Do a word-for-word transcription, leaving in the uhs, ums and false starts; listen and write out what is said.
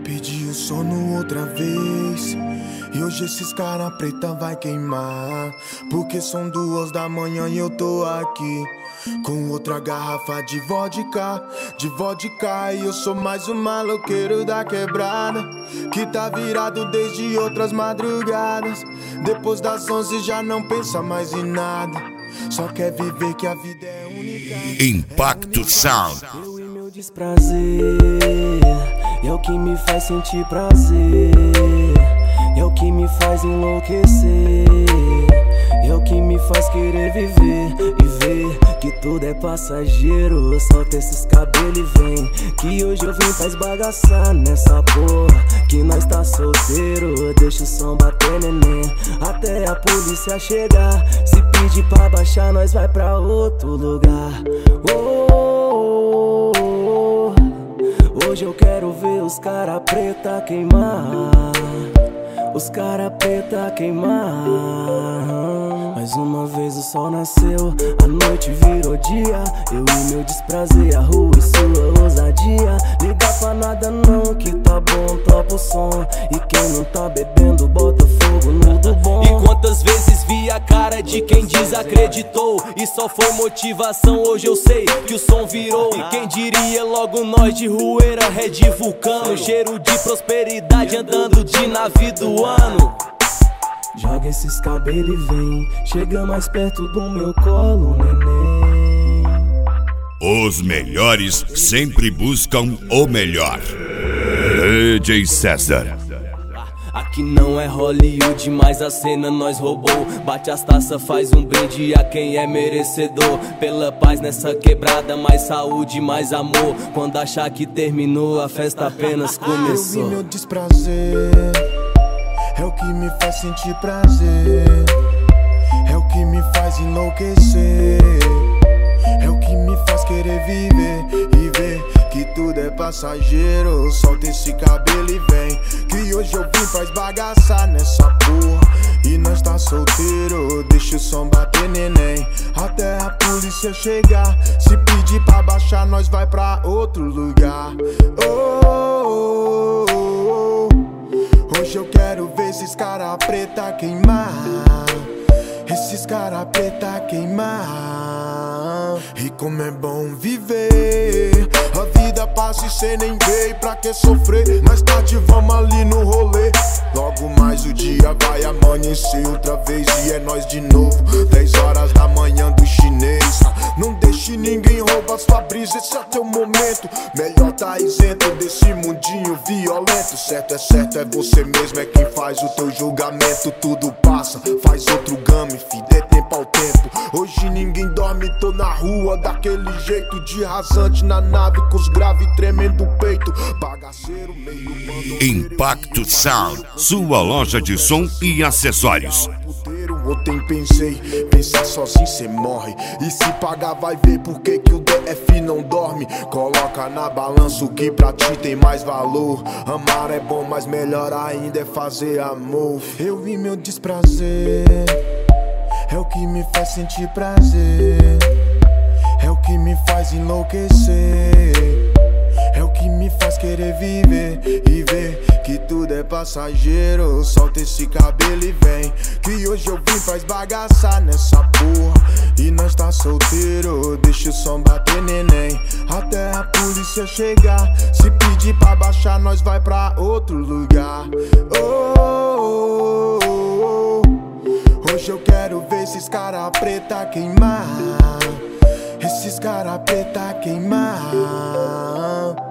Perdi o sono outra vez e hoje esses cara preta vai queimar, porque são duas da manhã e eu tô aqui com outra garrafa de vodka, de vodka. E eu sou mais um maloqueiro da quebrada, que tá virado desde outras madrugadas. Depois das onze já não pensa mais em nada, só quer viver que a vida é única. Impacto Sound. Eu e meu desprazer é o que me faz sentir prazer, é o que me faz enlouquecer, é o que me faz querer viver e ver que tudo é passageiro. Solta esses cabelos e vem, que hoje eu vim pra esbagaçar nessa porra, que nós tá solteiro. Deixa o som bater, neném, até a polícia chegar. Se pedir pra baixar, nós vai pra outro lugar. Oh, oh, oh, oh. Hoje eu quero ver os cara preta queimar, os cara preta queimar. Mais uma vez o sol nasceu, a noite virou dia. Eu e meu desprazer, a rua e sua ousadia. Liga pra nada não, que tá bom, topa o som. E quem não tá bebendo, bota fogo no do bom. E quantas vezes vi a cara de quem desacreditou, e só foi motivação, hoje eu sei que o som virou. E quem diria logo nós de Rueira, Red Vulcano, cheiro de prosperidade andando de navio do ano. Joga esses cabelos e vem, chega mais perto do meu colo, neném. Os melhores sempre buscam o melhor. D J César. Aqui não é Hollywood, mas a cena nós roubou. Bate as taças, faz um brinde a quem é merecedor. Pela paz nessa quebrada, mais saúde, mais amor. Quando achar que terminou, a festa apenas começou. Eu vi meu desprazer, é o que me faz sentir prazer, é o que me faz enlouquecer, é o que me faz querer viver e ver que tudo é passageiro. Solta esse cabelo e vem, que hoje eu vim pra esbagaçar nessa porra, e nós tá solteiro. Deixa o som bater, neném, até a polícia chegar. Se pedir pra baixar, nós vai pra outro lugar. Oh, oh, oh, oh. Hoje eu quero ver esses cara preta queimar, esses cara preta queimar. E como é bom viver, a vida passa e cê nem vê. Pra que sofrer? Mais tarde vamos ali no rolê. Logo mais o dia vai amanhecer outra vez e é nós de novo. Dez horas da manhã do chinês. Não deixe ninguém roubar sua brisa, esse é teu momento. Melhor tá isento desse mundinho violento. Certo é certo, é você mesmo, é quem faz o teu julgamento. Tudo passa, faz outro game, fi, dê tempo ao tempo. Hoje ninguém dorme, tô na rua daquele jeito, de rasante na nave, com os graves tremendo o peito. Bagaceiro, meio mando. Impacto Sound, sua loja de som e acessórios. Ontem pensei, pensar sozinho cê morre. E se pagar vai ver por que que o D F não dorme. Coloca na balança o que pra ti tem mais valor. Amar é bom, mas melhor ainda é fazer amor. Eu vi meu desprazer, é o que me faz sentir prazer, é o que me faz enlouquecer, é o que me faz querer viver e ver que tudo é passageiro. Solta esse cabelo e vem, que hoje eu vim pra esbagaçar nessa porra, e nós tá solteiro. Deixa o som bater, neném, até a polícia chegar. Se pedir pra baixar, nós vai pra outro lugar. Oh, oh, oh, oh. Hoje eu quero ver esses cara preta queimar, esses cara preta queimar.